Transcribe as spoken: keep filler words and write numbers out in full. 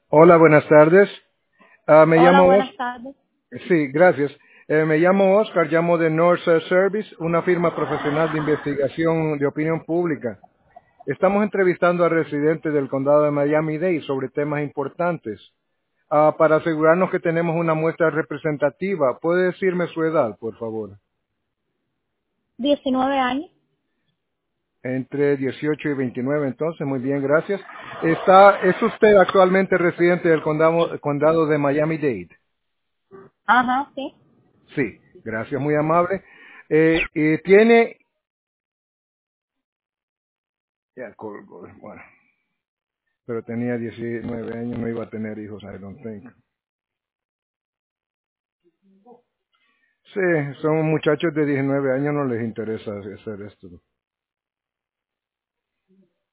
Hola, buenas tardes. Ah, me Hola, llamo buenas Os- tardes. Sí, gracias. Eh, me llamo Oscar, llamo de North Service, una firma profesional de investigación de opinión pública. Estamos entrevistando a residentes del condado de Miami-Dade sobre temas importantes. Ah, para asegurarnos que tenemos una muestra representativa, ¿puede decirme su edad, por favor? Diecinueve años. Entre dieciocho y veintinueve, entonces, muy bien, gracias. Está, ¿Es usted actualmente residente del condado, condado de Miami-Dade? Ajá, sí. Sí, gracias, muy amable. Eh, y tiene, ya colgó, bueno, pero tenía diecinueve años, no iba a tener hijos, I don't think. Sí, son muchachos de diecinueve años, no les interesa hacer esto.